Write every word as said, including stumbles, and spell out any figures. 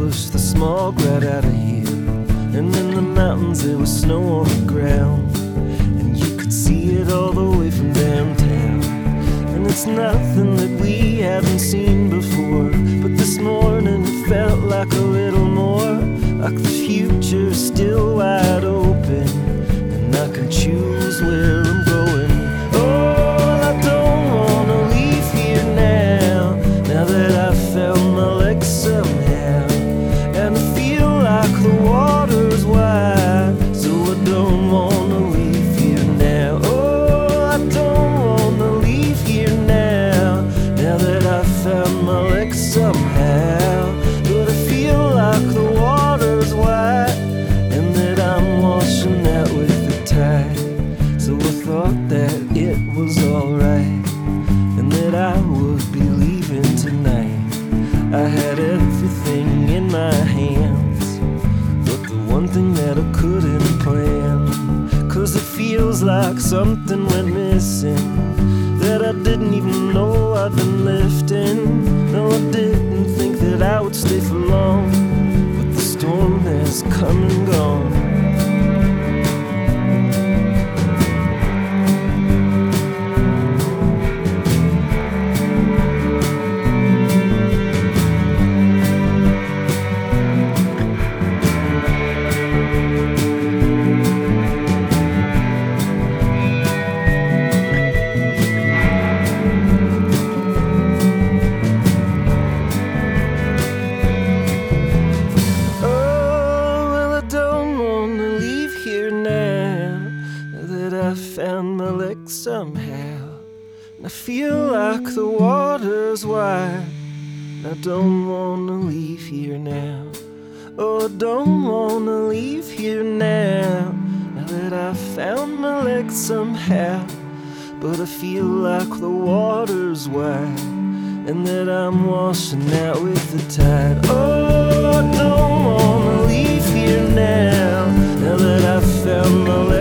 push the smog right out of here. And in the mountains there was snow on the ground, and you could see it all the way from downtown. And it's nothing that we haven't seen before, but this morning it felt like a little more, like the future's still wide open, and I can choose where I'm going. Oh, I don't wanna leave here now, now that I've found my legs somehow, and I feel like the water's wide, so I don't wanna leave here now. Oh, I don't wanna leave here now, now that I've found my legs somehow, but I feel like the water's wide, and that I'm washing out with the tide. So I thought that it was alright, and that I would be leaving tonight. I had everything in my hands, but the one thing that I couldn't plan, 'cause it feels like something went missing, that I didn't even know I'd been lifting. No, I didn't think that I would stay for long, but the storm has come and gone. I found my legs somehow, and I feel like the water's wide, and I don't wanna leave here now. Oh, I don't wanna leave here now, now that I found my legs somehow, but I feel like the water's wide, and that I'm washing out with the tide. Oh, I don't wanna leave here now, now that I found my legs